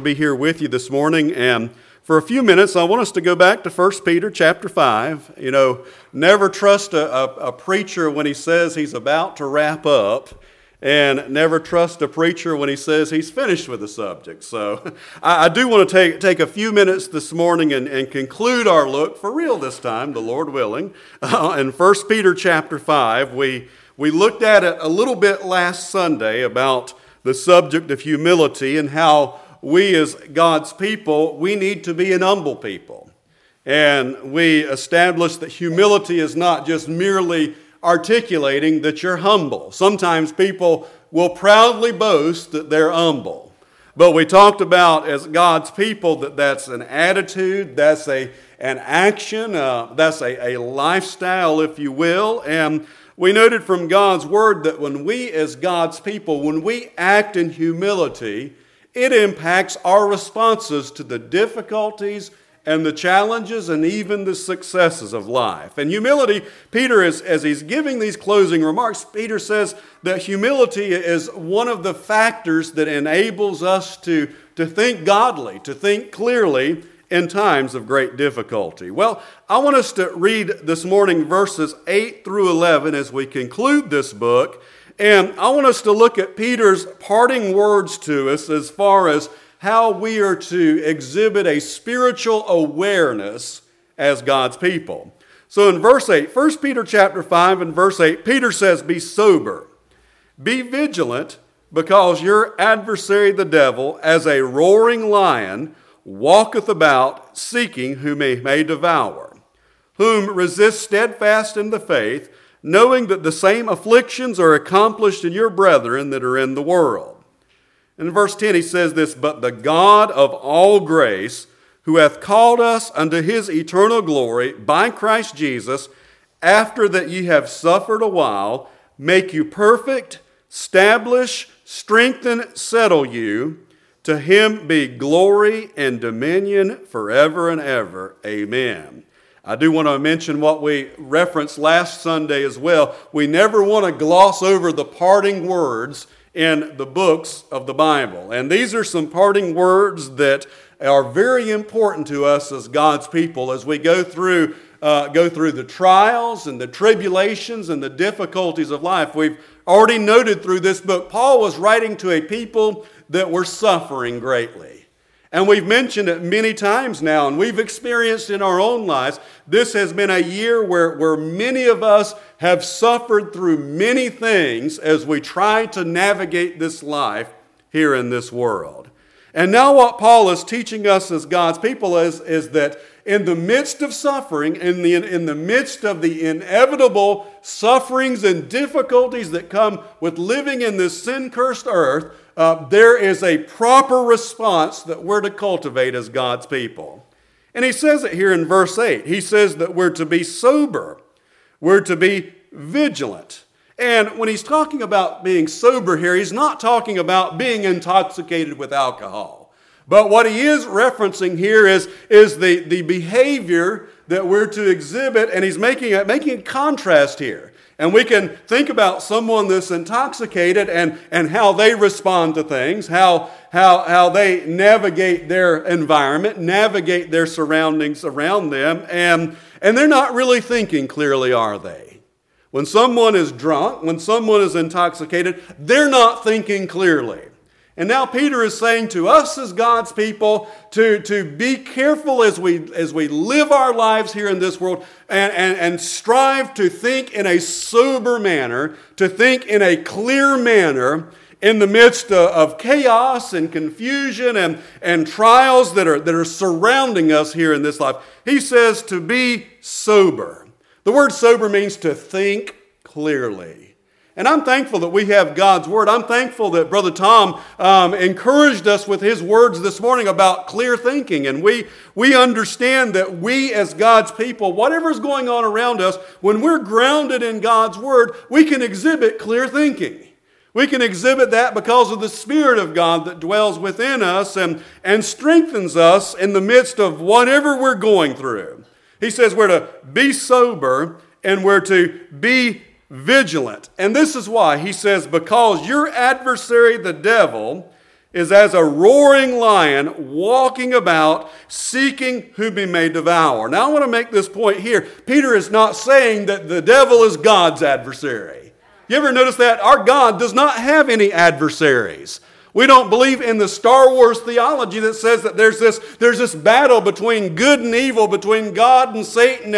be here with you this morning, and for a few minutes I want us to go back to 1 Peter chapter 5. You know, never trust a preacher when he says he's about to wrap up, and never trust a preacher when he says he's finished with the subject. So I do want to take a few minutes this morning and conclude our look, for real this time, the Lord willing. In 1 Peter chapter 5, we looked at it a little bit last Sunday about the subject of humility and how we as God's people, we need to be an humble people. And we established that humility is not just merely articulating that you're humble. Sometimes people will proudly boast that they're humble. But we talked about as God's people that's an attitude, that's an action, that's a lifestyle, if you will. And we noted from God's Word that when we as God's people, when we act in humility, it impacts our responses to the difficulties and the challenges and even the successes of life. And humility, Peter, as he's giving these closing remarks, Peter says that humility is one of the factors that enables us to think godly, to think clearly in times of great difficulty. Well, I want us to read this morning verses 8 through 11 as we conclude this book. And I want us to look at Peter's parting words to us as far as how we are to exhibit a spiritual awareness as God's people. So in verse 8, 1 Peter chapter 5 and verse 8, Peter says, "Be sober, be vigilant, because your adversary the devil, as a roaring lion, walketh about, seeking whom he may devour, whom resist steadfast in the faith, knowing that the same afflictions are accomplished in your brethren that are in the world." In verse 10 he says this, "But the God of all grace, who hath called us unto his eternal glory by Christ Jesus, after that ye have suffered a while, make you perfect, establish, strengthen, settle you. To him be glory and dominion forever and ever. Amen." I do want to mention what we referenced last Sunday as well. We never want to gloss over the parting words in the books of the Bible. And these are some parting words that are very important to us as God's people as we go through the trials and the tribulations and the difficulties of life. We've already noted through this book, Paul was writing to a people that were suffering greatly. And we've mentioned it many times now, and we've experienced in our own lives, this has been a year where many of us have suffered through many things as we try to navigate this life here in this world. And now what Paul is teaching us as God's people is that in the midst of suffering, in the midst of the inevitable sufferings and difficulties that come with living in this sin-cursed earth, there is a proper response that we're to cultivate as God's people. And he says it here in verse 8. He says that we're to be sober. We're to be vigilant. And when he's talking about being sober here, he's not talking about being intoxicated with alcohol. But what he is referencing here is the behavior that we're to exhibit, and he's making a contrast here. And we can think about someone that's intoxicated and how they respond to things, how they navigate their environment, navigate their surroundings around them, and they're not really thinking clearly, are they? When someone is drunk, when someone is intoxicated, they're not thinking clearly. And now Peter is saying to us as God's people to be careful as we live our lives here in this world and strive to think in a sober manner, to think in a clear manner in the midst of chaos and confusion and trials that are surrounding us here in this life. He says to be sober. The word sober means to think clearly. And I'm thankful that we have God's Word. I'm thankful that Brother Tom encouraged us with his words this morning about clear thinking. And we understand that we as God's people, whatever's going on around us, when we're grounded in God's Word, we can exhibit clear thinking. We can exhibit that because of the Spirit of God that dwells within us and strengthens us in the midst of whatever we're going through. He says we're to be sober and we're to be vigilant. And this is why he says, because your adversary, the devil, is as a roaring lion walking about, seeking whom he may devour. Now I want to make this point here. Peter is not saying that the devil is God's adversary. You ever notice that? Our God does not have any adversaries. We don't believe in the Star Wars theology that says that there's this battle between good and evil, between God and Satan,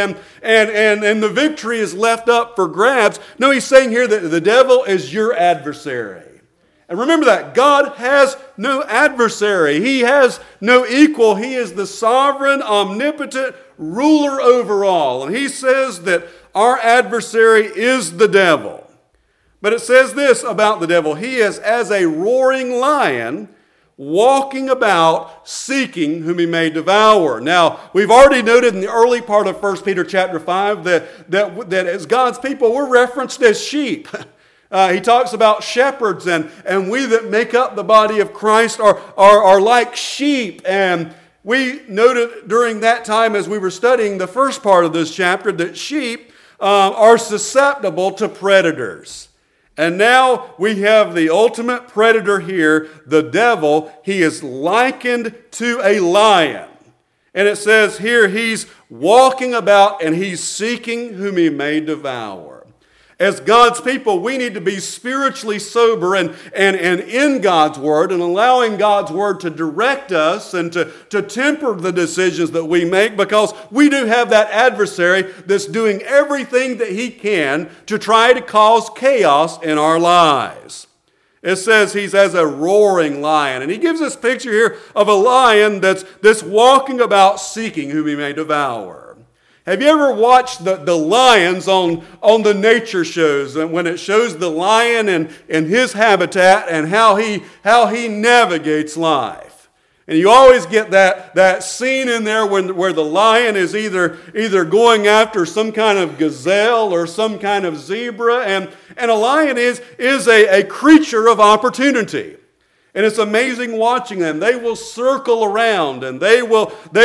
and the victory is left up for grabs. No, he's saying here that the devil is your adversary. And remember that God has no adversary. He has no equal. He is the sovereign, omnipotent ruler over all. And he says that our adversary is the devil. But it says this about the devil: he is as a roaring lion walking about, seeking whom he may devour. Now, we've already noted in the early part of 1 Peter chapter 5 that as God's people, we're referenced as sheep. He talks about shepherds, and we that make up the body of Christ are like sheep. And we noted during that time as we were studying the first part of this chapter that sheep are susceptible to predators. And now we have the ultimate predator here, the devil. He is likened to a lion. And it says here he's walking about and he's seeking whom he may devour. As God's people, we need to be spiritually sober and in God's Word and allowing God's Word to direct us and to temper the decisions that we make, because we do have that adversary that's doing everything that he can to try to cause chaos in our lives. It says he's as a roaring lion. And he gives this picture here of a lion that's walking about seeking whom he may devour. Have you ever watched the lions on the nature shows, and when it shows the lion and his habitat and how he navigates life? And you always get that scene in there where the lion is either going after some kind of gazelle or some kind of zebra, and a lion is a creature of opportunity. And it's amazing watching them. They will circle around and they will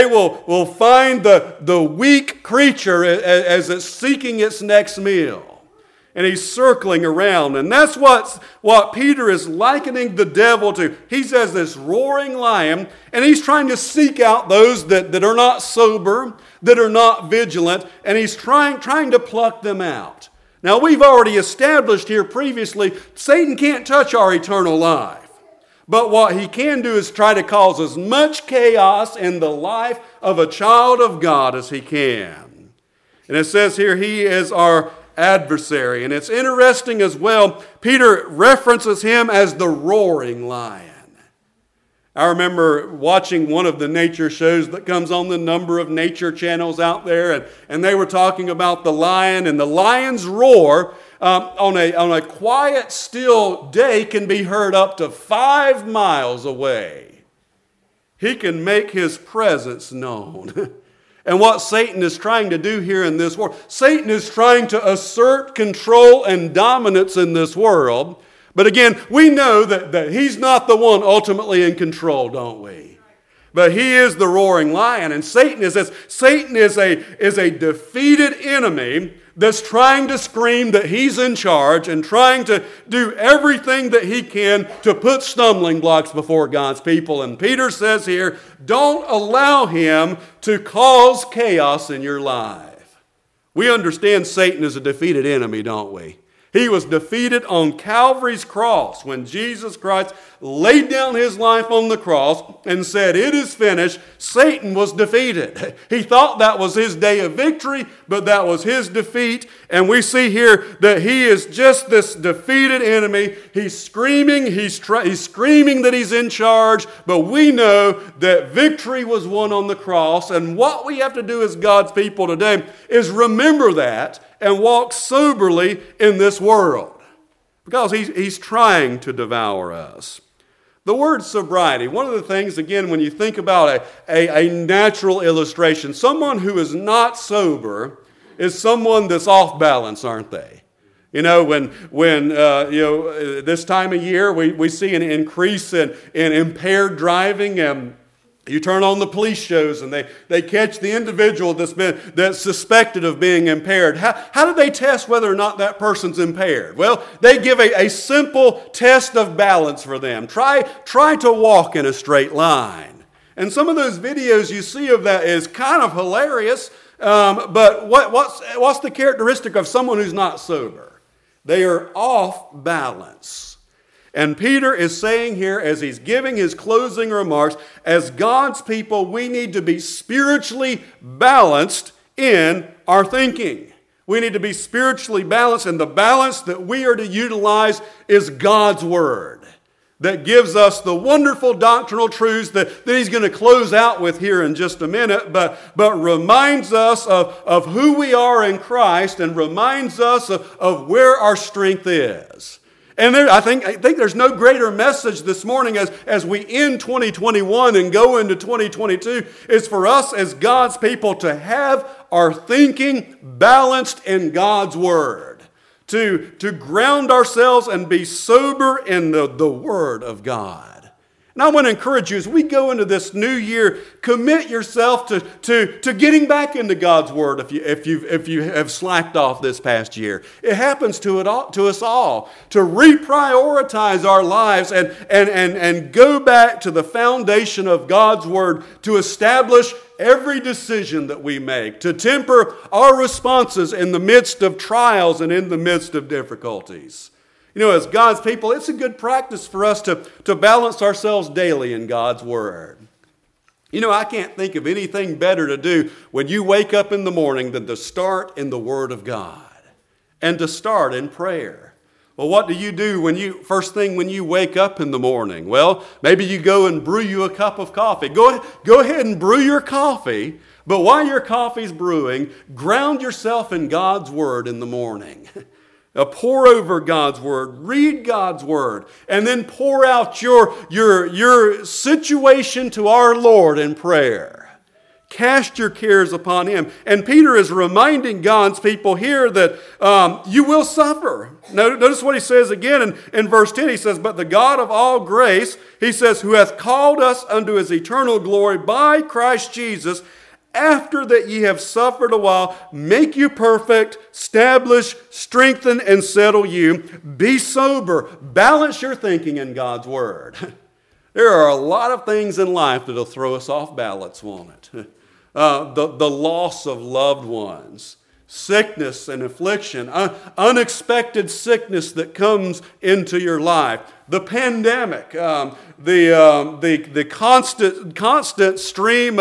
find the weak creature as it's seeking its next meal. And he's circling around. And that's what Peter is likening the devil to. He says this roaring lion, and he's trying to seek out those that are not sober, that are not vigilant, and he's trying to pluck them out. Now, we've already established here previously, Satan can't touch our eternal life. But what he can do is try to cause as much chaos in the life of a child of God as he can. And it says here, he is our adversary. And it's interesting as well, Peter references him as the roaring lion. I remember watching one of the nature shows that comes on the number of nature channels out there, and they were talking about the lion, and the lion's roar on a quiet, still day can be heard up to 5 miles away. He can make his presence known. And what Satan is trying to do here in this world, Satan is trying to assert control and dominance in this world. But again, we know that he's not the one ultimately in control, don't we? But he is the roaring lion, and Satan is a defeated enemy that's trying to scream that he's in charge and trying to do everything that he can to put stumbling blocks before God's people. And Peter says here, don't allow him to cause chaos in your life. We understand Satan is a defeated enemy, don't we? He was defeated on Calvary's cross when Jesus Christ laid down his life on the cross and said, "It is finished." Satan was defeated. He thought that was his day of victory, but that was his defeat. And we see here that he is just this defeated enemy. He's screaming, he's screaming that he's in charge, but we know that victory was won on the cross. And what we have to do as God's people today is remember that and walk soberly in this world, because he's trying to devour us. The word sobriety, one of the things, again, when you think about a natural illustration, someone who is not sober is someone that's off balance, aren't they? You know, when this time of year we see an increase in impaired driving, and You turn on the police shows and they catch the individual that's suspected of being impaired. How do they test whether or not that person's impaired? Well, they give a simple test of balance for them. Try to walk in a straight line. And some of those videos you see of that is kind of hilarious, but what's the characteristic of someone who's not sober? They are off balance. And Peter is saying here, as he's giving his closing remarks, as God's people, we need to be spiritually balanced in our thinking. We need to be spiritually balanced, and the balance that we are to utilize is God's Word that gives us the wonderful doctrinal truths that he's going to close out with here in just a minute, but reminds us of who we are in Christ and reminds us of where our strength is. And I think there's no greater message this morning as we end 2021 and go into 2022 is for us as God's people to have our thinking balanced in God's Word, to ground ourselves and be sober in the Word of God. And I want to encourage you as we go into this new year, commit yourself to getting back into God's Word if you have slacked off this past year. It happens to us all to reprioritize our lives and go back to the foundation of God's Word to establish every decision that we make, to temper our responses in the midst of trials and in the midst of difficulties. You know, as God's people, it's a good practice for us to balance ourselves daily in God's Word. You know, I can't think of anything better to do when you wake up in the morning than to start in the Word of God and to start in prayer. Well, what do you do first thing when you wake up in the morning? Well, maybe you go and brew you a cup of coffee. Go ahead and brew your coffee, but while your coffee's brewing, ground yourself in God's Word in the morning. Now pour over God's Word, read God's Word, and then pour out your situation to our Lord in prayer. Cast your cares upon Him. And Peter is reminding God's people here that you will suffer. Notice what he says again in verse 10. He says, "But the God of all grace," he says, "who hath called us unto His eternal glory by Christ Jesus, after that ye have suffered a while, make you perfect, establish, strengthen, and settle you. Be sober." Balance your thinking in God's Word. There are a lot of things in life that will throw us off balance, won't it? The loss of loved ones, sickness and affliction, unexpected sickness that comes into your life, the pandemic, the constant stream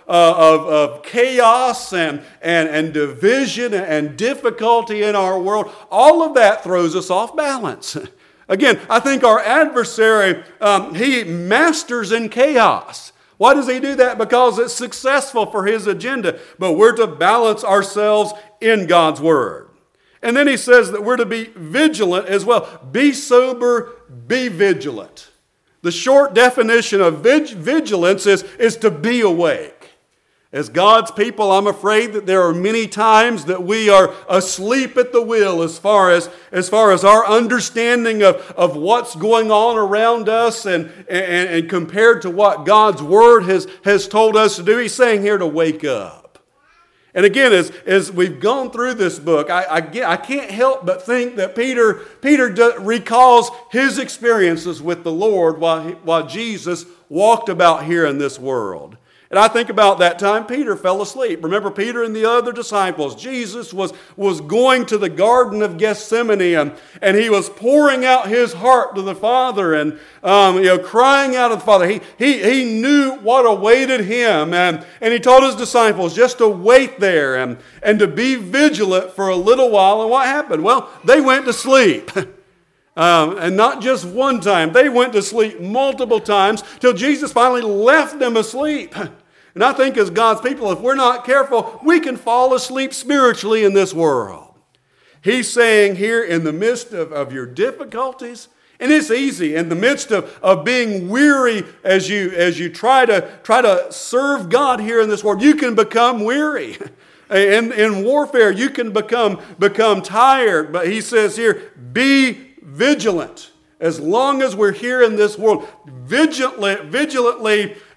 of chaos and division and difficulty in our world. All of that throws us off balance. Again, I think our adversary, he masters in chaos. Why does he do that? Because it's successful for his agenda. But we're to balance ourselves in God's Word. And then he says that we're to be vigilant as well. Be sober, be vigilant. The short definition of vigilance is to be awake. As God's people, I'm afraid that there are many times that we are asleep at the wheel as far as our understanding of what's going on around us and compared to what God's Word has told us to do. He's saying here to wake up. And again, as we've gone through this book, I can't help but think that Peter recalls his experiences with the Lord while Jesus walked about here in this world. And I think about that time Peter fell asleep. Remember Peter and the other disciples. Jesus was going to the Garden of Gethsemane and he was pouring out his heart to the Father and crying out to the Father. He knew what awaited him and he told his disciples just to wait there and to be vigilant for a little while. And what happened? Well, they went to sleep. And not just one time. They went to sleep multiple times till Jesus finally left them asleep. And I think as God's people, if we're not careful, we can fall asleep spiritually in this world. He's saying here in the midst of your difficulties, and it's easy, in the midst of being weary as you try to serve God here in this world, you can become weary. In warfare, you can become tired. But he says here, be vigilant. As long as we're here in this world, vigilantly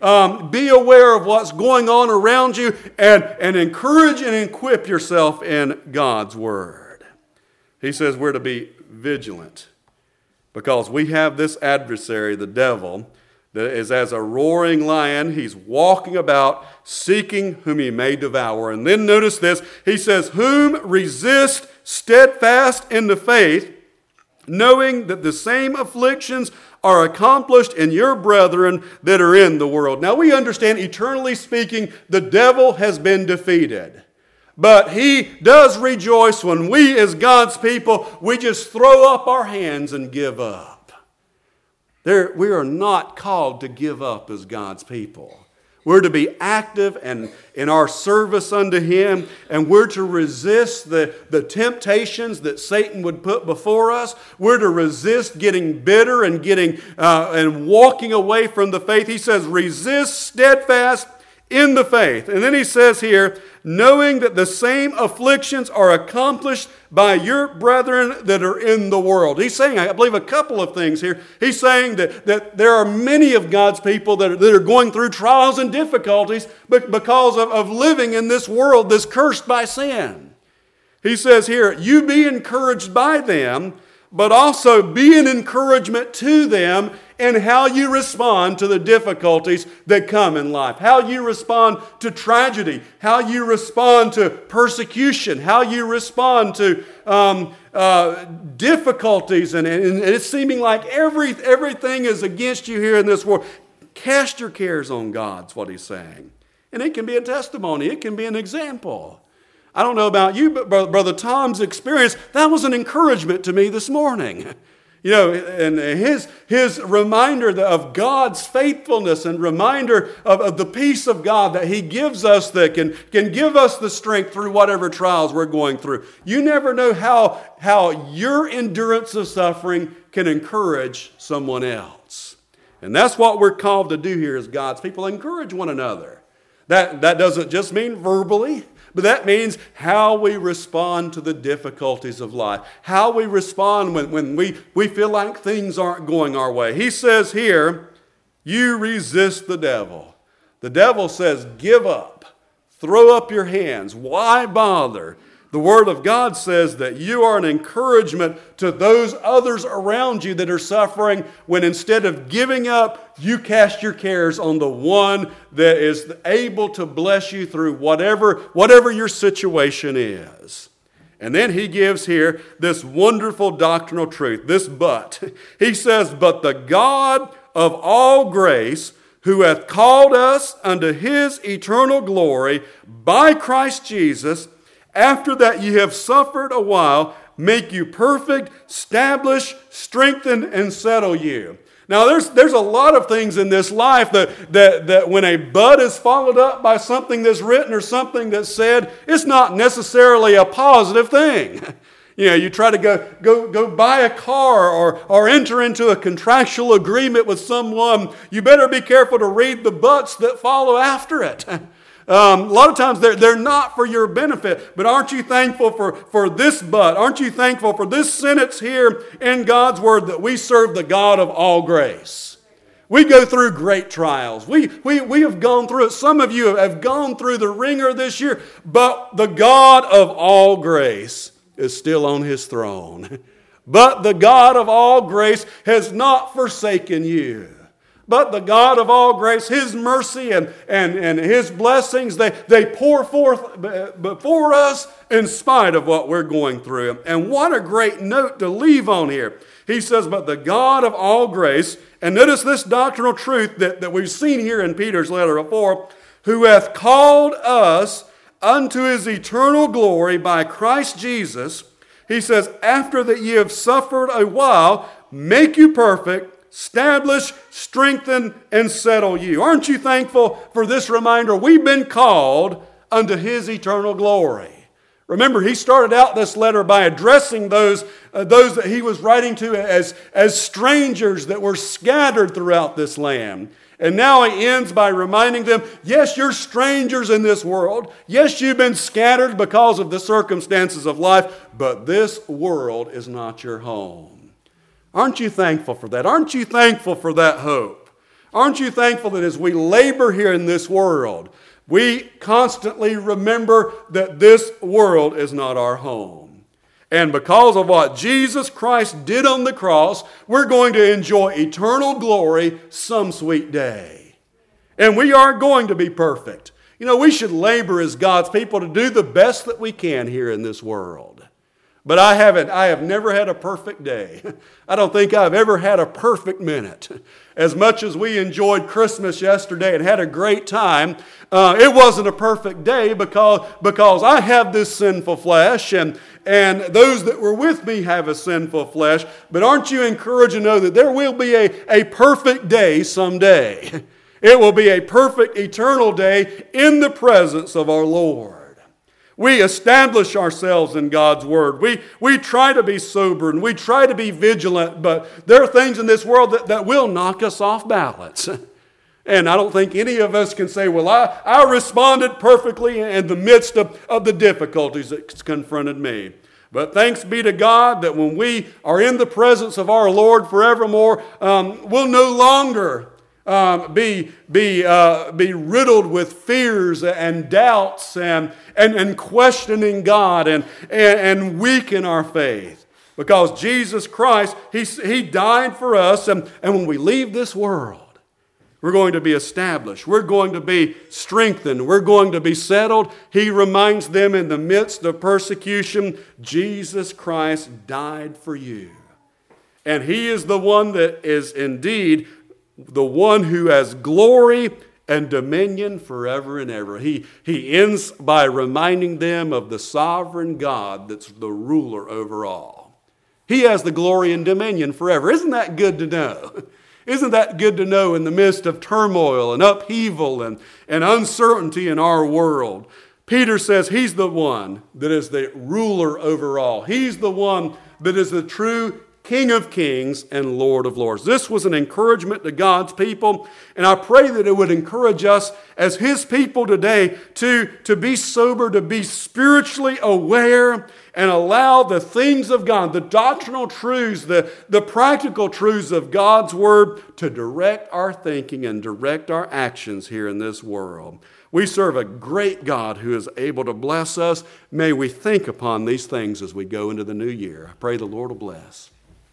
Be aware of what's going on around you and encourage and equip yourself in God's Word. He says we're to be vigilant because we have this adversary, the devil, that is as a roaring lion. He's walking about seeking whom he may devour. And then notice this. He says, whom resist steadfast in the faith, knowing that the same afflictions are accomplished in your brethren that are in the world. Now we understand, eternally speaking, the devil has been defeated. But he does rejoice when we as God's people, we just throw up our hands and give up. We are not called to give up as God's people. We're to be active and in our service unto Him, and we're to resist the temptations that Satan would put before us. We're to resist getting bitter and and walking away from the faith. He says, resist steadfast in the faith. And then he says here, knowing that the same afflictions are accomplished by your brethren that are in the world. He's saying, I believe, a couple of things here. He's saying that there are many of God's people that are going through trials and difficulties because of living in this world that's cursed by sin. He says here, you be encouraged by them, but also be an encouragement to them in how you respond to the difficulties that come in life, how you respond to tragedy, how you respond to persecution, how you respond to difficulties, and it's seeming like everything is against you here in this world. Cast your cares on God, is what he's saying. And it can be a testimony. It can be an example. I don't know about you, but Brother Tom's experience, that was an encouragement to me this morning. You know, and his reminder of God's faithfulness and reminder of the peace of God that He gives us that can give us the strength through whatever trials we're going through. You never know how your endurance of suffering can encourage someone else. And that's what we're called to do here as God's people, encourage one another. That doesn't just mean verbally. But that means how we respond to the difficulties of life. How we respond when we feel like things aren't going our way. He says here, you resist the devil. The devil says, give up. Throw up your hands. Why bother? The Word of God says that you are an encouragement to those others around you that are suffering, when instead of giving up, you cast your cares on the one that is able to bless you through whatever your situation is. And then he gives here this wonderful doctrinal truth, this but. He says, but the God of all grace, who hath called us unto His eternal glory by Christ Jesus, after that ye have suffered a while, make you perfect, establish, strengthen, and settle you. Now there's a lot of things in this life that when a but is followed up by something that's written or something that's said, it's not necessarily a positive thing. You know, you try to go buy a car or enter into a contractual agreement with someone, you better be careful to read the buts that follow after it. A lot of times they're not for your benefit, but aren't you thankful for this but? Aren't you thankful for this sentence here in God's Word that we serve the God of all grace? We go through great trials. We have gone through it. Some of you have gone through the ringer this year, but the God of all grace is still on His throne. But the God of all grace has not forsaken you. But the God of all grace, His mercy and His blessings, they pour forth before us in spite of what we're going through. And what a great note to leave on here. He says, but the God of all grace, and notice this doctrinal truth that we've seen here in Peter's letter before, who hath called us unto His eternal glory by Christ Jesus. He says, after that ye have suffered a while, make you perfect, establish, strengthen, and settle you. Aren't you thankful for this reminder? We've been called unto His eternal glory. Remember, he started out this letter by addressing those that he was writing to as strangers that were scattered throughout this land. And now he ends by reminding them, yes, you're strangers in this world. Yes, you've been scattered because of the circumstances of life, but this world is not your home. Aren't you thankful for that? Aren't you thankful for that hope? Aren't you thankful that as we labor here in this world, we constantly remember that this world is not our home? And because of what Jesus Christ did on the cross, we're going to enjoy eternal glory some sweet day. And we aren't going to be perfect. You know, we should labor as God's people to do the best that we can here in this world. But I have never had a perfect day. I don't think I've ever had a perfect minute. As much as we enjoyed Christmas yesterday and had a great time, it wasn't a perfect day because I have this sinful flesh and those that were with me have a sinful flesh. But aren't you encouraged to know that there will be a perfect day someday? It will be a perfect eternal day in the presence of our Lord. We establish ourselves in God's Word. We try to be sober and we try to be vigilant, but there are things in this world that will knock us off balance. And I don't think any of us can say, well, I responded perfectly in the midst of the difficulties that confronted me. But thanks be to God that when we are in the presence of our Lord forevermore, we'll no longer be riddled with fears and doubts and questioning God and weak in our faith. Because Jesus Christ, He died for us, and when we leave this world, we're going to be established. We're going to be strengthened. We're going to be settled. He reminds them in the midst of persecution, Jesus Christ died for you. And He is the one that is indeed the one who has glory and dominion forever and ever. He ends by reminding them of the sovereign God that's the ruler over all. He has the glory and dominion forever. Isn't that good to know? Isn't that good to know in the midst of turmoil and upheaval and uncertainty in our world? Peter says He's the one that is the ruler over all. He's the one that is the true King of kings and Lord of lords. This was an encouragement to God's people, and I pray that it would encourage us as His people today to be sober, to be spiritually aware, and allow the things of God, the doctrinal truths, the practical truths of God's Word to direct our thinking and direct our actions here in this world. We serve a great God who is able to bless us. May we think upon these things as we go into the new year. I pray the Lord will bless.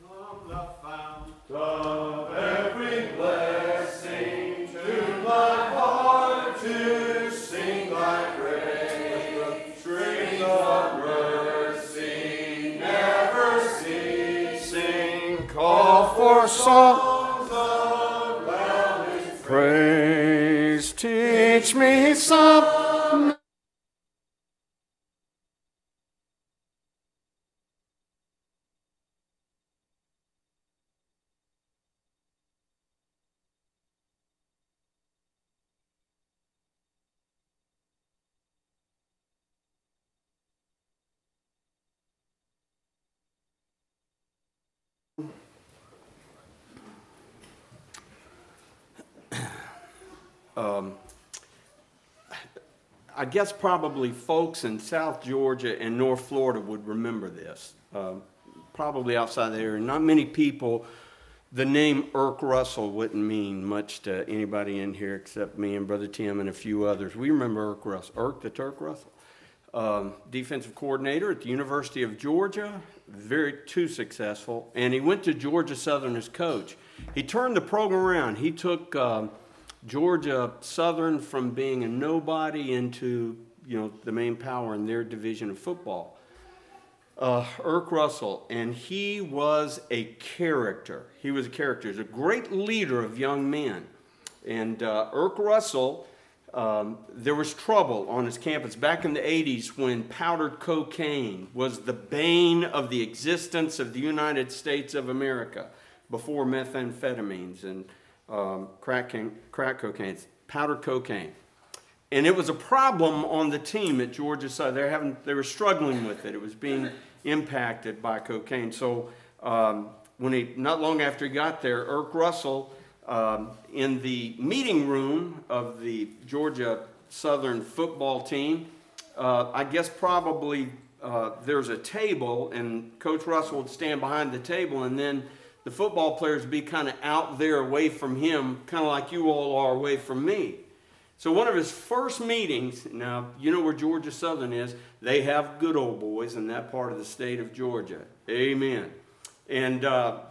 Of every blessing to my heart to sing thy praise, streams of mercy never ceasing, call for songs of loudest praise, teach me some. I guess probably folks in South Georgia and North Florida would remember this. Probably outside there, not many people, the name Erk Russell wouldn't mean much to anybody in here except me and Brother Tim and a few others. We remember Erk Russell, Erk the Turk Russell, defensive coordinator at the University of Georgia, too successful, and he went to Georgia Southern as coach. He turned the program around. He took Georgia Southern from being a nobody into, the main power in their division of football. Erk Russell, and he was a character. He was a character. He was a great leader of young men. And Erk Russell, there was trouble on his campus back in the 80s when powdered cocaine was the bane of the existence of the United States of America before methamphetamines and crack cocaine, powdered cocaine. And it was a problem on the team at Georgia Southern. They were struggling with it. It was being impacted by cocaine. So not long after he got there, Erk Russell, in the meeting room of the Georgia Southern football team, I guess probably there's a table, and Coach Russell would stand behind the table, and then the football players would be kind of out there away from him, kind of like you all are away from me. So one of his first meetings, now you know where Georgia Southern is, they have good old boys in that part of the state of Georgia. Amen. And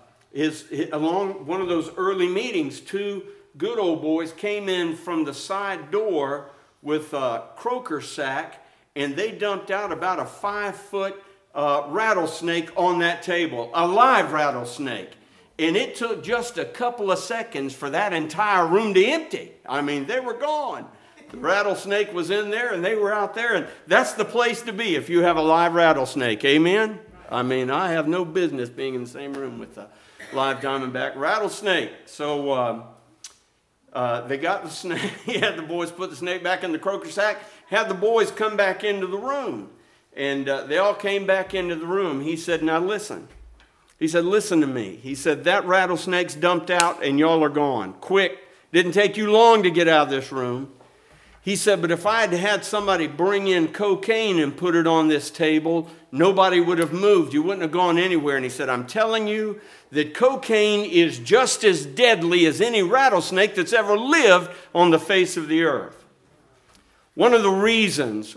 along one of those early meetings, two good old boys came in from the side door with a croaker sack, and they dumped out about a 5-foot rattlesnake on that table, a live rattlesnake. And it took just a couple of seconds for that entire room to empty. I mean, they were gone. The rattlesnake was in there, and they were out there, and that's the place to be if you have a live rattlesnake. Amen? I mean, I have no business being in the same room with a live diamondback rattlesnake. So they got the snake. He had the boys put the snake back in the croaker sack, had the boys come back into the room. And they all came back into the room. He said, now listen. He said, listen to me. He said, that rattlesnake's dumped out and y'all are gone. Quick. Didn't take you long to get out of this room. He said, but if I had had somebody bring in cocaine and put it on this table, nobody would have moved. You wouldn't have gone anywhere. And he said, I'm telling you that cocaine is just as deadly as any rattlesnake that's ever lived on the face of the earth. One of the reasons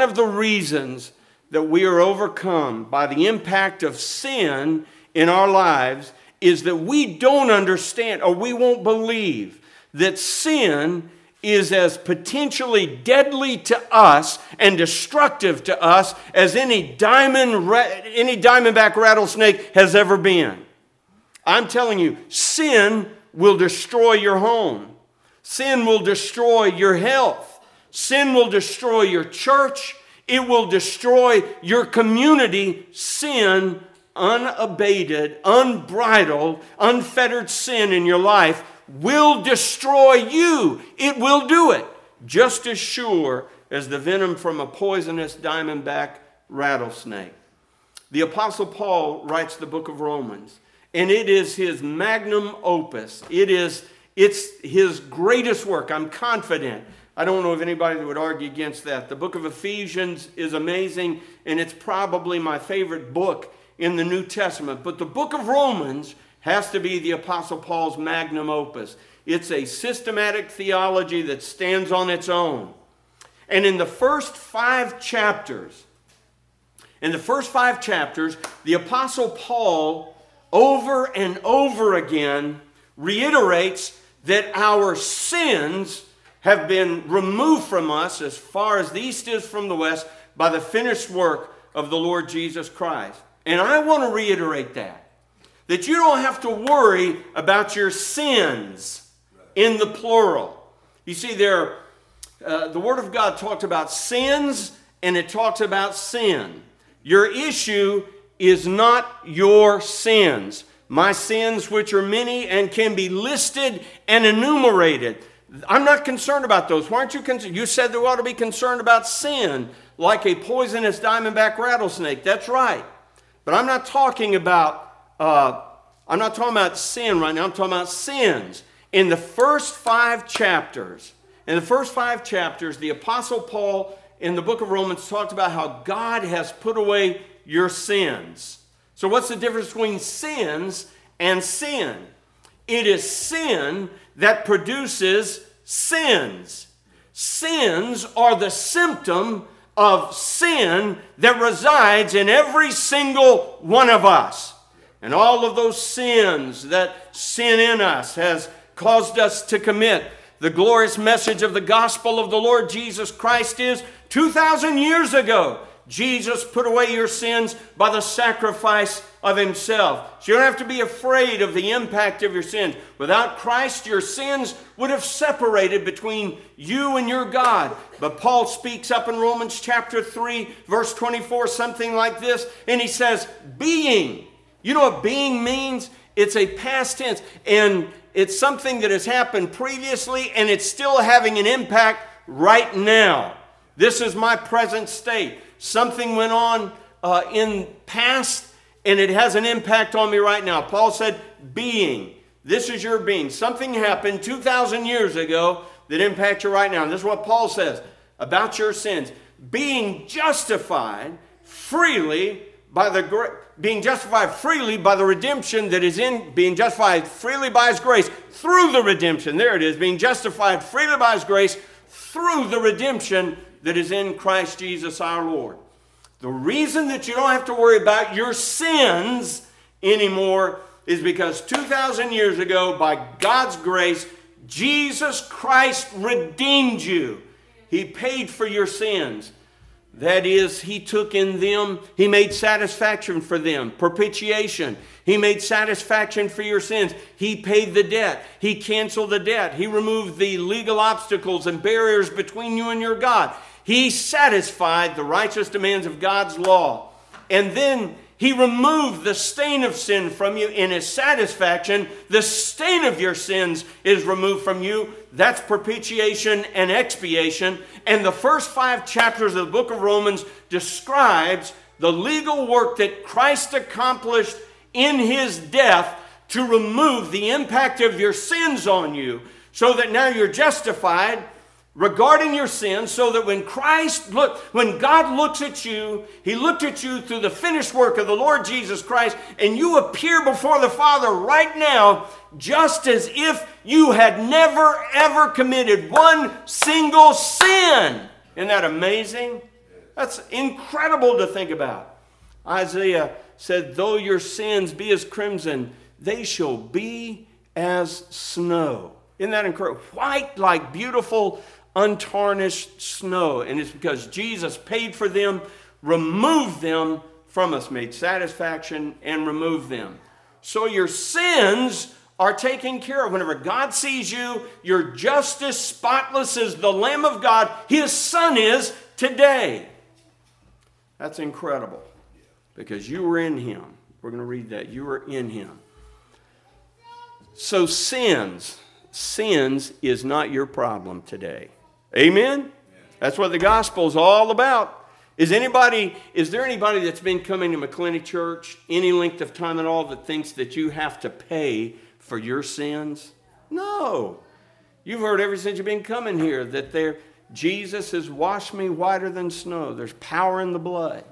that we are overcome by the impact of sin in our lives is that we don't understand, or we won't believe that sin is as potentially deadly to us and destructive to us as any diamondback rattlesnake has ever been. I'm telling you, sin will destroy your home. Sin will destroy your health. Sin will destroy your church. It will destroy your community. Sin, unabated, unbridled, unfettered sin in your life will destroy you. It will do it just as sure as the venom from a poisonous diamondback rattlesnake. The Apostle Paul writes the book of Romans, and it is his magnum opus. It's his greatest work. I'm confident. I don't know of anybody that would argue against that. The book of Ephesians is amazing, and it's probably my favorite book in the New Testament. But the book of Romans has to be the Apostle Paul's magnum opus. It's a systematic theology that stands on its own. And in the first 5 chapters, the Apostle Paul over and over again reiterates that our sins have been removed from us as far as the east is from the west by the finished work of the Lord Jesus Christ. And I want to reiterate that you don't have to worry about your sins in the plural. You see, the Word of God talked about sins and it talks about sin. Your issue is not your sins. My sins, which are many and can be listed and enumerated. I'm not concerned about those. Why aren't you concerned? You said there ought to be concerned about sin, like a poisonous diamondback rattlesnake. That's right. But I'm not talking about sin right now. I'm talking about sins. In the first 5 chapters, the Apostle Paul in the book of Romans talked about how God has put away your sins. So what's the difference between sins and sin? It is sin that produces sins. Sins are the symptom of sin that resides in every single one of us. And all of those sins that sin in us has caused us to commit. The glorious message of the gospel of the Lord Jesus Christ is 2,000 years ago, Jesus put away your sins by the sacrifice of himself. So you don't have to be afraid of the impact of your sins. Without Christ, your sins would have separated between you and your God. But Paul speaks up in Romans chapter 3, verse 24, something like this. And he says, being. You know what being means? It's a past tense. And it's something that has happened previously, and it's still having an impact right now. This is my present state. Something went on in past, and it has an impact on me right now. Paul said, being. This is your being. Something happened 2,000 years ago that impacts you right now. And this is what Paul says about your sins. Being justified freely being justified freely by the redemption that is in, being justified freely by his grace through the redemption. There it is, being justified freely by his grace through the redemption that is in Christ Jesus our Lord. The reason that you don't have to worry about your sins anymore is because 2,000 years ago, by God's grace, Jesus Christ redeemed you. He paid for your sins. That is, he took in them, he made satisfaction for them, propitiation. He made satisfaction for your sins. He paid the debt. He canceled the debt. He removed the legal obstacles and barriers between you and your God. He satisfied the righteous demands of God's law. And then he removed the stain of sin from you in his satisfaction. The stain of your sins is removed from you. That's propitiation and expiation. And the first 5 chapters of the book of Romans describes the legal work that Christ accomplished in his death to remove the impact of your sins on you, so that now you're justified regarding your sins, so that when God looks at you, he looked at you through the finished work of the Lord Jesus Christ, and you appear before the Father right now just as if you had never ever committed one single sin. Isn't that amazing? That's incredible to think about. Isaiah said, though your sins be as crimson, they shall be as snow. Isn't that incredible? White like beautiful untarnished snow. And it's because Jesus paid for them, removed them from us, made satisfaction and removed them. So your sins are taken care of. Whenever God sees you, you're just as spotless as the Lamb of God, his Son, is today. That's incredible, because you were in him. We're going to read that. You were in him. So sins is not your problem today. Amen? That's what the gospel is all about. Is there anybody that's been coming to McClenny Church any length of time at all that thinks that you have to pay for your sins? No. You've heard ever since you've been coming here that Jesus has washed me whiter than snow. There's power in the blood.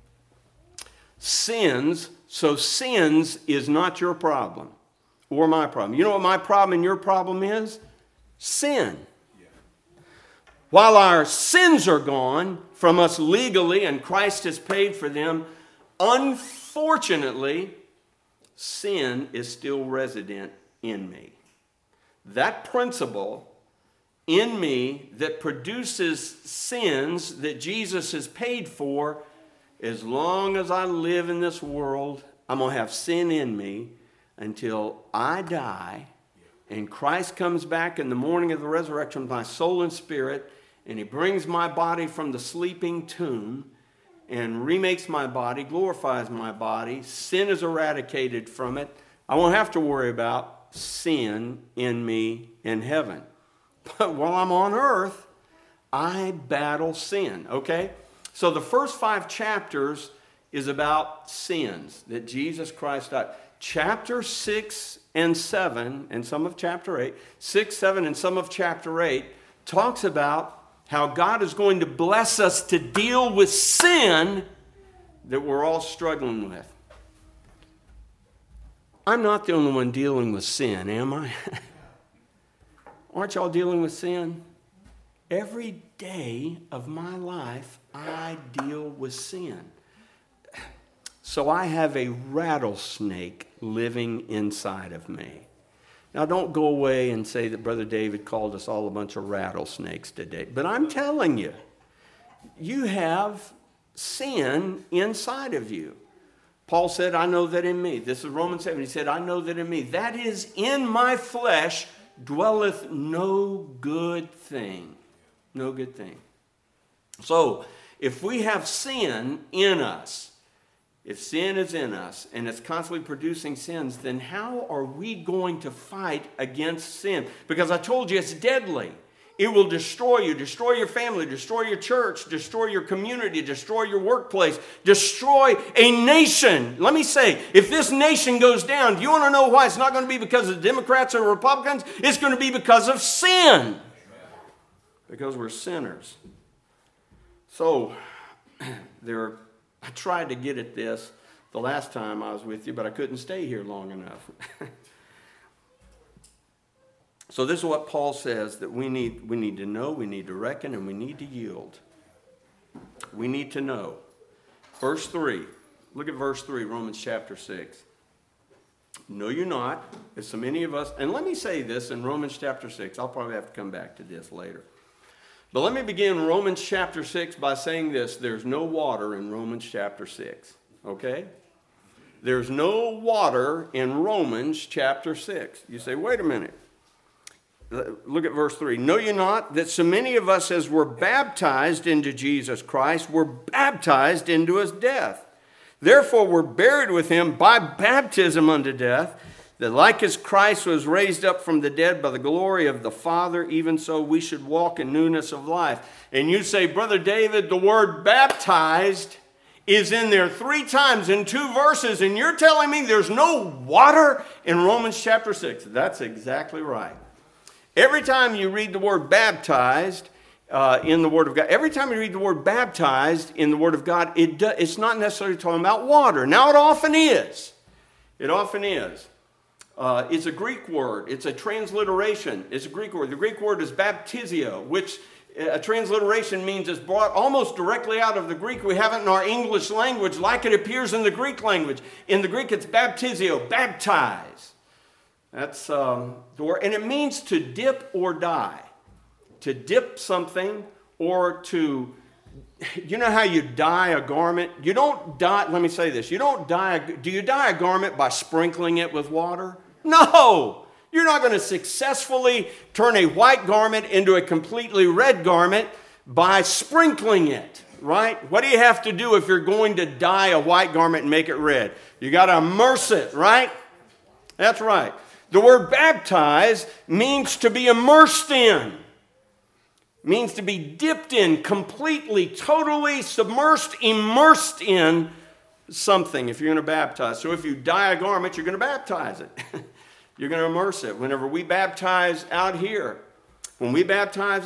Sins is not your problem or my problem. You know what my problem and your problem is? Sin. While our sins are gone from us legally and Christ has paid for them, unfortunately, sin is still resident in me. That principle in me that produces sins that Jesus has paid for, as long as I live in this world, I'm going to have sin in me until I die and Christ comes back in the morning of the resurrection with my soul and spirit, and he brings my body from the sleeping tomb and remakes my body, glorifies my body. Sin is eradicated from it. I won't have to worry about sin in me in heaven. But while I'm on earth, I battle sin, okay? So the first 5 chapters is about sins that Jesus Christ died. Chapter 6 and 7, and some of chapter 8, 6, 7, and some of chapter 8 talks about how God is going to bless us to deal with sin that we're all struggling with. I'm not the only one dealing with sin, am I? Aren't y'all dealing with sin? Every day of my life, I deal with sin. So I have a rattlesnake living inside of me. Now, don't go away and say that Brother David called us all a bunch of rattlesnakes today. But I'm telling you, you have sin inside of you. Paul said, I know that in me. This is Romans 7. He said, I know that in me. That is, in my flesh dwelleth no good thing. No good thing. So, if we have sin in us, if sin is in us and it's constantly producing sins, then how are we going to fight against sin? Because I told you it's deadly. It will destroy you, destroy your family, destroy your church, destroy your community, destroy your workplace, destroy a nation. Let me say, if this nation goes down, do you want to know why? It's not going to be because of Democrats or Republicans. It's going to be because of sin. Because we're sinners. So, I tried to get at this. the last time I was with you, but I couldn't stay here long enough. So this is what Paul says that we need to know, we need to reckon, and we need to yield. We need to know. Verse 3. Look at verse 3, Romans chapter 6. Know you not, as so many of us, and let me say this in Romans chapter 6. I'll probably have to come back to this later. But let me begin Romans chapter 6 by saying this. There's no water in Romans chapter 6. Okay? There's no water in Romans chapter 6. You say, wait a minute. Look at verse 3. Know you not that so many of us as were baptized into Jesus Christ were baptized into his death? Therefore we're buried with him by baptism unto death, that like as Christ was raised up from the dead by the glory of the Father, even so we should walk in newness of life. And you say, Brother David, the word baptized is in there 3 times in 2 verses, and you're telling me there's no water in Romans chapter 6. That's exactly right. Every time you read the word baptized in the Word of God, every time you read the word baptized in the Word of God, it's not necessarily talking about water. Now it often is. It often is. It's a Greek word. It's a transliteration. It's a Greek word. The Greek word is baptizio, which a transliteration means it's brought almost directly out of the Greek. We have it in our English language like it appears in the Greek language. In the Greek, it's baptizio, baptize. That's the word. And it means to dip or dye. To dip something or to, you know how you dye a garment? You don't dye, let me say this. Do you dye a garment by sprinkling it with water? No! You're not going to successfully turn a white garment into a completely red garment by sprinkling it, right? What do you have to do if you're going to dye a white garment and make it red? You got to immerse it, right? That's right. The word baptize means to be immersed in. Means to be dipped in, completely, totally submersed, immersed in something if you're going to baptize. So if you dye a garment, you're going to baptize it. You're going to immerse it. Whenever we baptize out here, whenever we baptized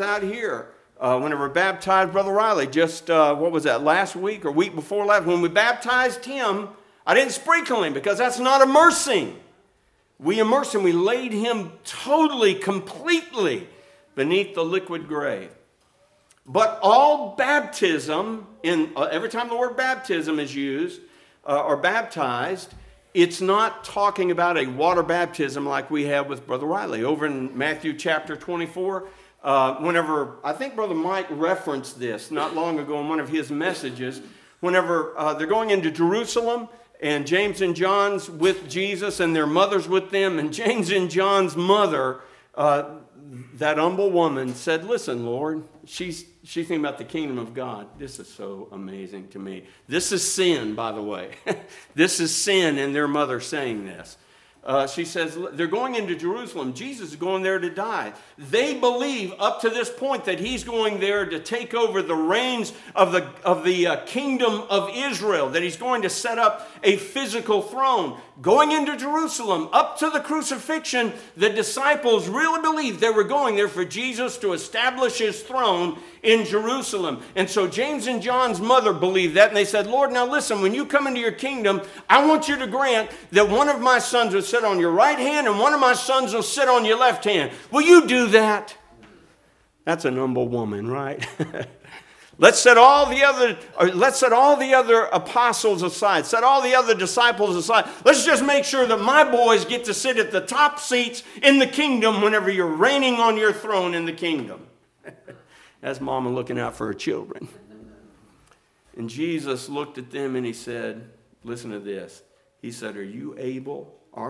Brother Riley, just, last week or week before last, when we baptized him, I didn't sprinkle him because that's not immersing. We immersed him. We laid him totally, completely beneath the liquid grave. But all baptism, every time the word baptism is used, or baptized, it's not talking about a water baptism like we have with Brother Riley. Over in Matthew chapter 24, whenever, I think Brother Mike referenced this not long ago in one of his messages, whenever they're going into Jerusalem, and James and John's with Jesus, and their mother's with them, and James and John's mother, that humble woman said, listen, Lord, she's thinking about the kingdom of God. This is so amazing to me. This is sin, by the way. This is sin in their mother saying this. She says, they're going into Jerusalem. Jesus is going there to die. They believe up to this point that he's going there to take over the reins of the kingdom of Israel, that he's going to set up a physical throne. Going into Jerusalem, up to the crucifixion, the disciples really believed they were going there for Jesus to establish his throne in Jerusalem. And so James and John's mother believed that, and they said, Lord, now listen, when you come into your kingdom, I want you to grant that one of my sons will sit on your right hand and one of my sons will sit on your left hand. Will you do that? That's an humble woman, right? Let's set all the other apostles aside. Set all the other disciples aside. Let's just make sure that my boys get to sit at the top seats in the kingdom whenever you're reigning on your throne in the kingdom. That's mama looking out for her children. And Jesus looked at them and he said, listen to this. He said, are you able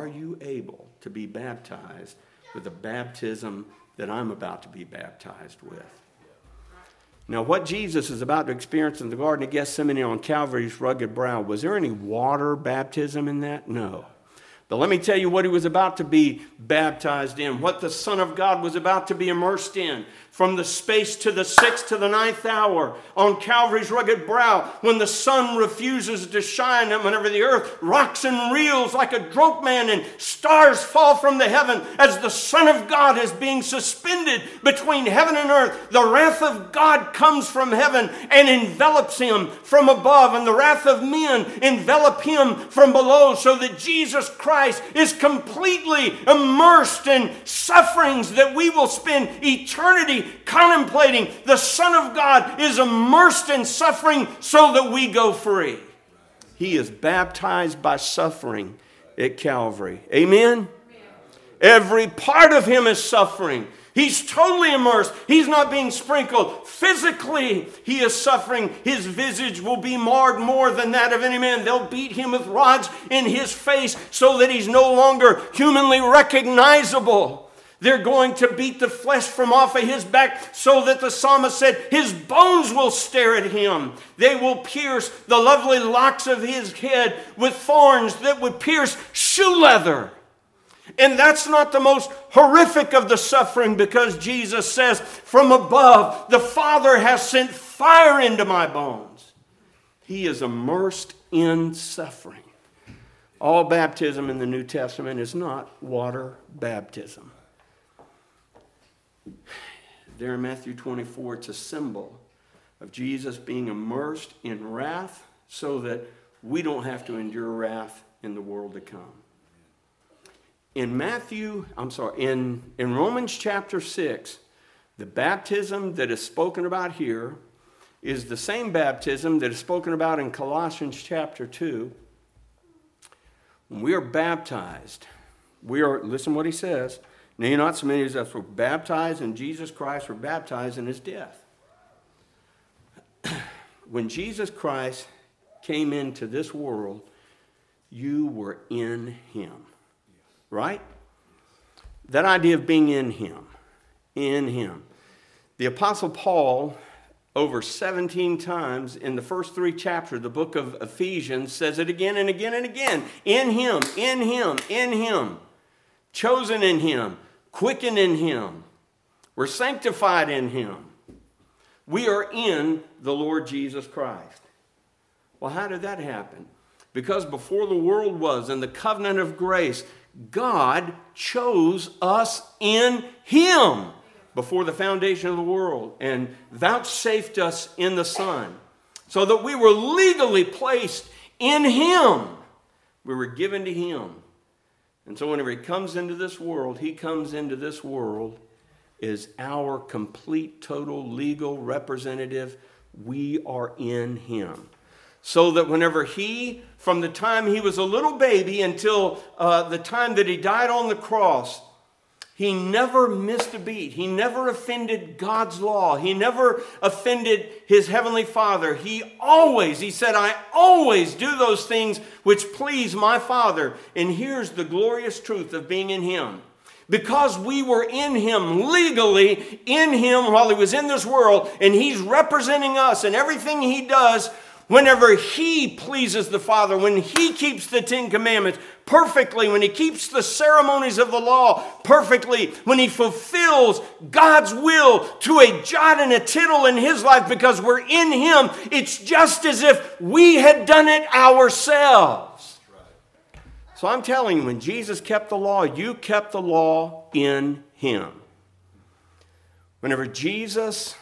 to be baptized with the baptism that I'm about to be baptized with? Now, what Jesus is about to experience in the Garden of Gethsemane on Calvary's rugged brow, was there any water baptism in that? No. But let me tell you what he was about to be baptized in, what the Son of God was about to be immersed in. From the space to the 6th to the 9th hour on Calvary's rugged brow, when the sun refuses to shine and whenever the earth rocks and reels like a drunk man and stars fall from the heaven as the Son of God is being suspended between heaven and earth, the wrath of God comes from heaven and envelops him from above, and the wrath of men envelop him from below, so that Jesus Christ is completely immersed in sufferings that we will spend eternity contemplating. The Son of God is immersed in suffering so that we go free. He is baptized by suffering at Calvary. Amen? Every part of him is suffering. He's totally immersed. He's not being sprinkled. Physically, he is suffering. His visage will be marred more than that of any man. They'll beat him with rods in his face so that he's no longer humanly recognizable. They're going to beat the flesh from off of his back so that the psalmist said his bones will stare at him. They will pierce the lovely locks of his head with thorns that would pierce shoe leather. And that's not the most horrific of the suffering, because Jesus says, from above, the Father has sent fire into my bones. He is immersed in suffering. All baptism in the New Testament is not water baptism. There in Matthew 24, it's a symbol of Jesus being immersed in wrath so that we don't have to endure wrath in the world to come. In Romans chapter 6, the baptism that is spoken about here is the same baptism that is spoken about in Colossians chapter 2. When we are baptized, listen what he says, now you're not so many of us were baptized in Jesus Christ, were baptized in his death. When Jesus Christ came into this world, you were in him. Right? That idea of being in him. In him. The Apostle Paul, over 17 times in the first 3 chapters of the book of Ephesians, says it again and again and again. In him, in him, in him. Chosen in him. Quickened in him. We're sanctified in him. We are in the Lord Jesus Christ. Well, how did that happen? Because before the world was, in the covenant of grace, God chose us in him before the foundation of the world and vouchsafed us in the Son, so that we were legally placed in him. We were given to him. And so whenever he comes into this world, he comes into this world as our complete, total, legal representative. We are in him. So that whenever he, from the time he was a little baby until the time that he died on the cross, he never missed a beat. He never offended God's law. He never offended his heavenly Father. He said, I always do those things which please my Father. And here's the glorious truth of being in him. Because we were in him, legally in him while he was in this world, and he's representing us in everything he does. Whenever he pleases the Father, when he keeps the 10 Commandments perfectly, when he keeps the ceremonies of the law perfectly, when he fulfills God's will to a jot and a tittle in his life because we're in him, it's just as if we had done it ourselves. So I'm telling you, when Jesus kept the law, you kept the law in him. Whenever Jesus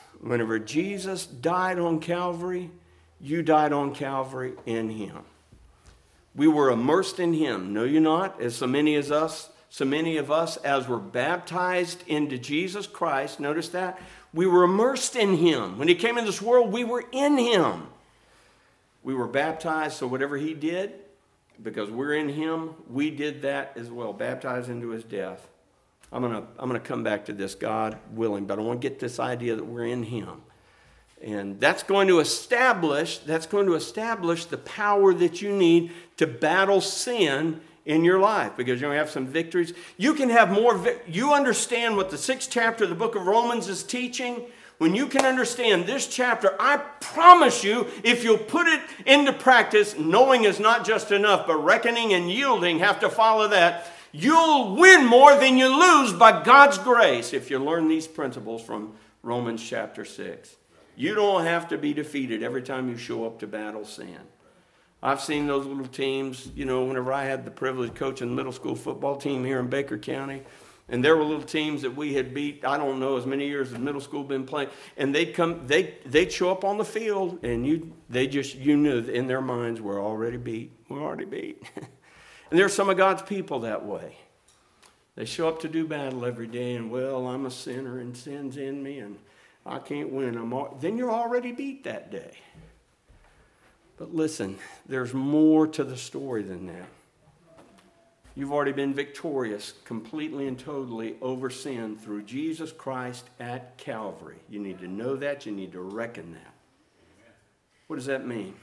died on Calvary, you died on Calvary in him. We were immersed in him. No, you're not. As so many of us as were baptized into Jesus Christ, notice that? We were immersed in him. When he came into this world, we were in him. We were baptized, so whatever he did, because we're in him, we did that as well, baptized into his death. I'm gonna come back to this, God willing, but I want to get this idea that we're in him. And that's going to establish the power that you need to battle sin in your life, because you're going to have some victories. You can have more. You understand what the 6th chapter of the book of Romans is teaching when you can understand this chapter, I promise you, if you'll put it into practice, knowing is not just enough, but reckoning and yielding have to follow that, you'll win more than you lose by God's grace if you learn these principles from Romans chapter 6. You don't have to be defeated every time you show up to battle sin. I've seen those little teams, whenever I had the privilege of coaching the middle school football team here in Baker County, and there were little teams that we had beat, I don't know, as many years as middle school been playing, and they'd show up on the field, and you knew in their minds, we're already beat. We're already beat. And there's some of God's people that way. They show up to do battle every day, and, well, I'm a sinner, and sin's in me, and I can't win. Then you're already beat that day. But listen, there's more to the story than that. You've already been victorious completely and totally over sin through Jesus Christ at Calvary. You need to know that. You need to reckon that. What does that mean?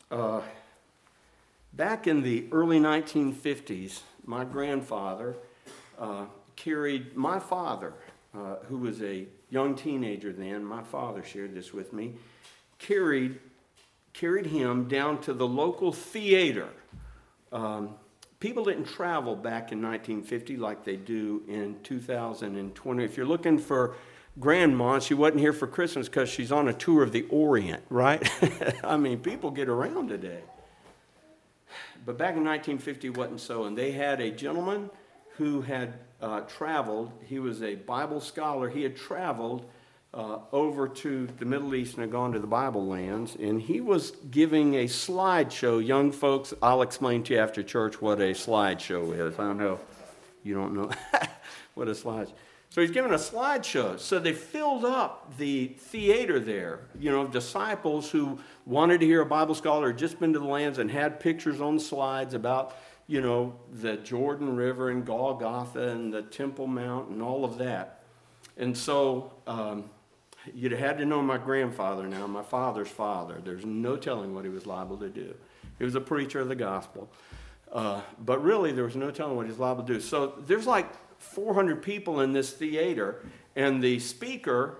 Back in the early 1950s, my grandfather carried my father, who was a young teenager then. My father shared this with me. Carried him down to the local theater. People didn't travel back in 1950 like they do in 2020. If you're looking for Grandma, she wasn't here for Christmas because she's on a tour of the Orient, right? I mean, people get around today. But back in 1950, it wasn't so. And they had a gentleman who had traveled. He was a Bible scholar. He had traveled over to the Middle East and had gone to the Bible lands, and he was giving a slideshow. Young folks, I'll explain to you after church what a slideshow is. I know you don't know what a slideshow. So he's giving a slideshow. So they filled up the theater there, disciples who wanted to hear a Bible scholar, had just been to the lands and had pictures on slides about, the Jordan River and Golgotha and the Temple Mount and all of that. And so you'd have had to know my grandfather now, my father's father. There's no telling what he was liable to do. He was a preacher of the gospel. But really, there was no telling what he was liable to do. So there's like 400 people in this theater, and the speaker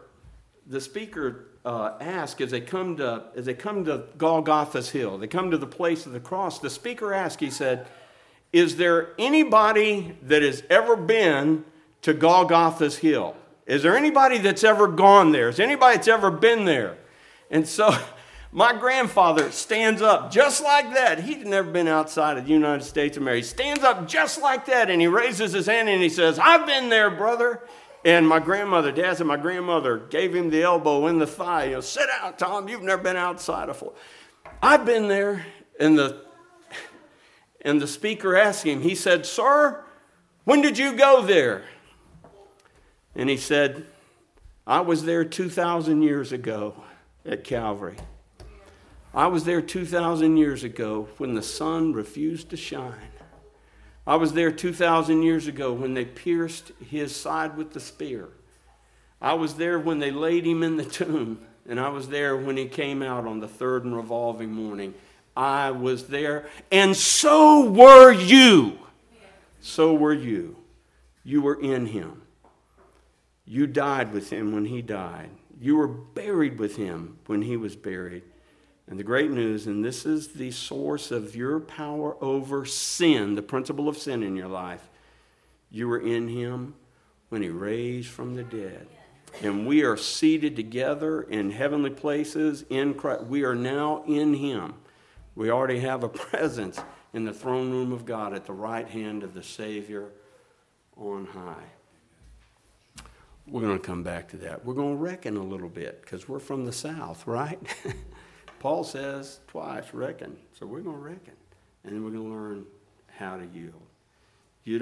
asked, as they come to Golgotha's hill, they come to the place of the cross, the speaker asked, he said, is there anybody that has ever been to Golgotha's hill? Is there anybody that's ever gone there? Is there anybody that's ever been there? And so my grandfather stands up just like that. He'd never been outside of the United States of America. He stands up just like that, and he raises his hand, and he says, I've been there, brother. And my grandmother, Dad said, my grandmother gave him the elbow in the thigh. Sit down, Tom. You've never been outside of Florida. I've been there. And the speaker asked him, he said, sir, when did you go there? And he said, I was there 2,000 years ago at Calvary. I was there 2,000 years ago when the sun refused to shine. I was there 2,000 years ago when they pierced his side with the spear. I was there when they laid him in the tomb. And I was there when he came out on the third and revolving morning. I was there, and so were you. So were you. You were in him. You died with him when he died. You were buried with him when he was buried. And the great news, and this is the source of your power over sin, the principle of sin in your life, you were in him when he raised from the dead. And we are seated together in heavenly places in Christ. We are now in him. We already have a presence in the throne room of God at the right hand of the Savior on high. We're going to come back to that. We're going to reckon a little bit because we're from the South, right? Paul says twice, reckon. So we're going to reckon. And we're going to learn how to yield. You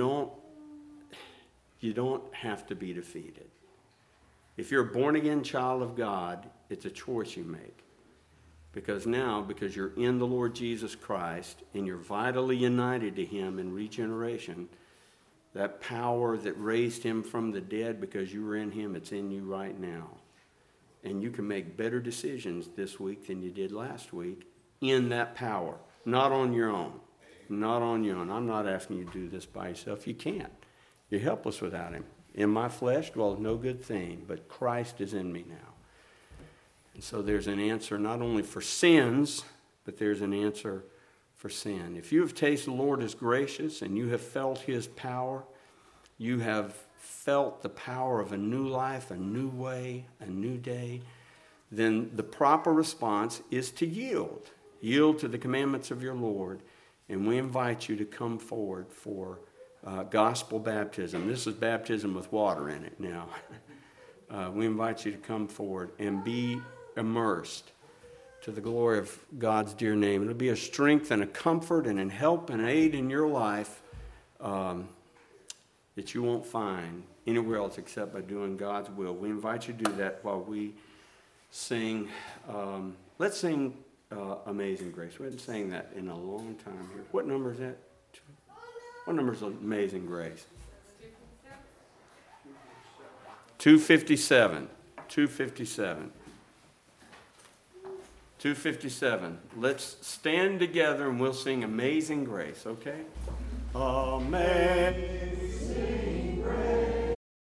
don't have to be defeated. If you're a born-again child of God, it's a choice you make. Because you're in the Lord Jesus Christ and you're vitally united to him in regeneration, that power that raised him from the dead because you were in him, it's in you right now. And you can make better decisions this week than you did last week in that power. Not on your own. Not on your own. I'm not asking you to do this by yourself. You can't. You're helpless without him. In my flesh dwells no good thing, but Christ is in me now. And so there's an answer not only for sins, but there's an answer for sin. If you have tasted the Lord is gracious and you have felt his power, you have felt the power of a new life, a new way, a new day, then the proper response is to yield. Yield to the commandments of your Lord. And we invite you to come forward for gospel baptism. This is baptism with water in it now. We invite you to come forward and be immersed to the glory of God's dear name. It'll be a strength and a comfort and a help and aid in your life that you won't find anywhere else except by doing God's will. We invite you to do that while we sing. Let's sing Amazing Grace. We haven't sang that in a long time here. What number is that? What number is Amazing Grace? 257. 257. 257. Let's stand together and we'll sing Amazing Grace, okay? Amazing